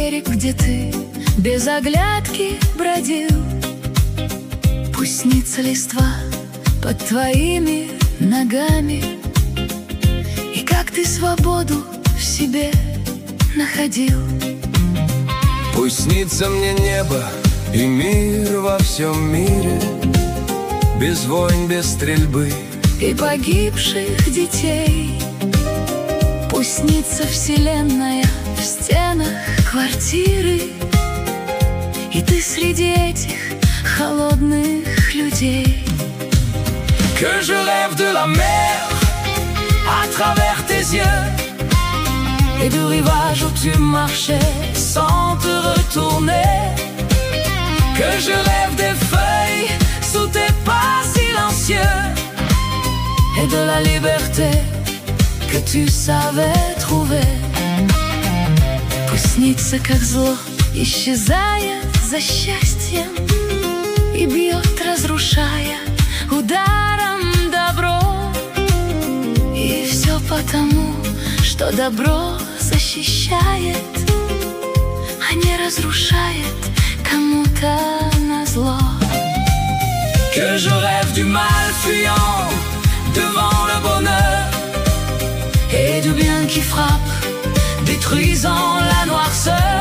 берег, где ты без оглядки бродил. Пусть снится листва под твоими ногами, и как ты свободу в себе находил. Пусть снится мне небо и мир во всем мире, без войн, без стрельбы и погибших детей. Пусть снится вселенная в стенах квартиры, и ты среди этих холодных людей. Que je rêve de la mer à travers tes yeux, et du rivage où tu marchais sans te retourner. que je rêve des feuilles Sous tes pas silencieux, et de la liberté que tu savais trouver. Пусть снится, как зло исчезает за счастьем и бьет, разрушая ударом добро. И все потому, что добро защищает, а не разрушает кому-то назло. Que je rêve du mal fuyant devant le bonheur, et du bien qui frappe, détruisant la noirceur.